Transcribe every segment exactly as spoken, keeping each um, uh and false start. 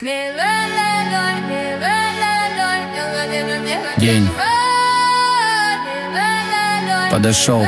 День подошел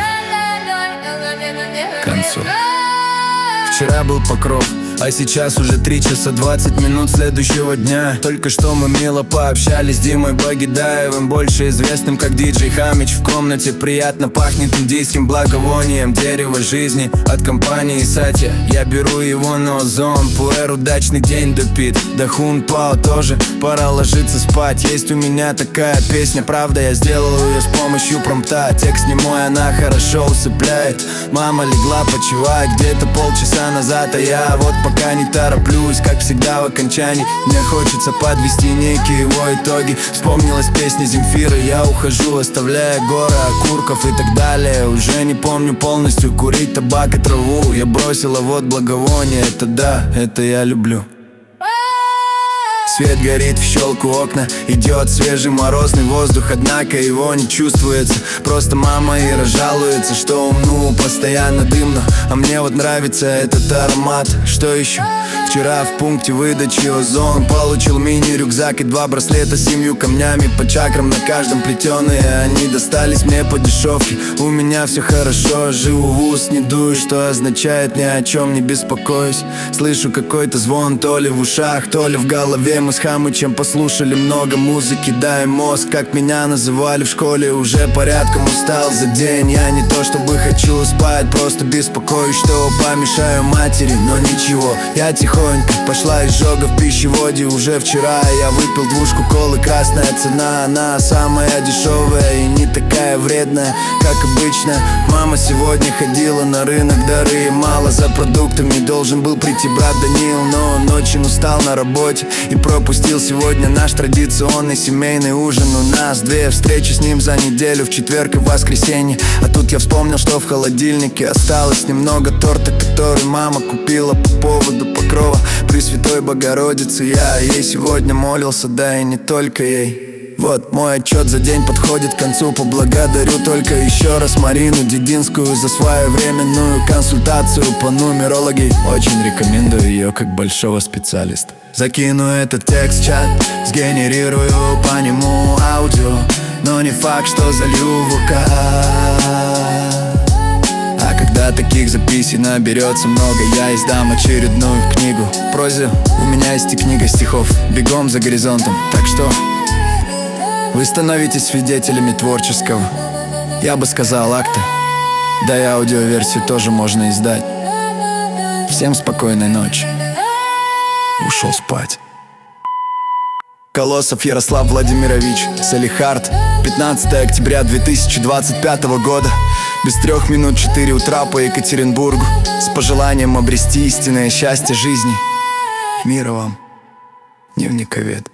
к концу. Вчера был покров, а сейчас уже три часа двадцать минут следующего дня. Только что мы мило пообщались с Димой Багидаевым, больше известным как диджей Хамич. В комнате приятно пахнет индийским благовонием, дерево жизни от компании Сатья. Я беру его на озон, пуэр удачный день допит. Да Хун Пао тоже, пора ложиться спать. Есть у меня такая песня, правда я сделал ее с помощью промпта. Текст не мой, она хорошо усыпляет. Мама легла почивать где-то полчаса назад, а я вот пока не тороплюсь, как всегда в окончании. Мне хочется подвести некие его итоги. Вспомнилась песня Земфиры, я ухожу, оставляя горы окурков и так далее. Уже не помню полностью курить табак и траву. Я бросила вот благовоние, это да, это я люблю. Свет горит в щелку окна, идет свежий морозный воздух, однако его не чувствуется. Просто мама Ира жалуется, что умну постоянно дымно, а мне вот нравится этот аромат. Что еще? Вчера в пункте выдачи Озон получил мини-рюкзак и два браслета с семью камнями по чакрам на каждом плетеные. Они достались мне по дешевке. У меня все хорошо, живу в ус, не дую, что означает ни о чем не беспокоюсь. Слышу какой-то звон, то ли в ушах, то ли в голове. Мы с Хамычем послушали много музыки, да и мозг, как меня называли в школе, уже порядком устал за день. Я не то чтобы хочу спать, просто беспокоюсь, что помешаю матери. Но ничего, я тихонько, пошла изжога в пищеводе. Уже вчера я выпил двушку колы, красная цена, она самая дешевая и не такая вредная, как обычно. Мама сегодня ходила на рынок, дары мало за продуктами. Должен был прийти брат Данил, но он очень устал на работе и пропустил сегодня наш традиционный семейный ужин. У нас две встречи с ним за неделю, в четверг и в воскресенье. А тут я вспомнил, что в холодильнике осталось немного торта, который мама купила по поводу покрова Пресвятой Богородицы. Я ей сегодня молился, да и не только ей. Вот мой отчет за день подходит к концу. Поблагодарю только еще раз Марину Дединскую за своевременную консультацию по нумерологии. Очень рекомендую ее как большого специалиста. Закину этот текст в чат, сгенерирую по нему аудио, но не факт, что залью в ВК. А когда таких записей наберется много, я издам очередную книгу. В прозе у меня есть и книга стихов «Бегом за горизонтом». Так что вы становитесь свидетелями творческого, я бы сказал, акта. Да и аудиоверсию тоже можно издать. Всем спокойной ночи. Ушел спать. Колосов Ярослав Владимирович, Салихард, пятнадцатое октября две тысячи двадцать пятого года. Без трех минут четыре утра по Екатеринбургу. С пожеланием обрести истинное счастье жизни. Мира вам, дневниковед.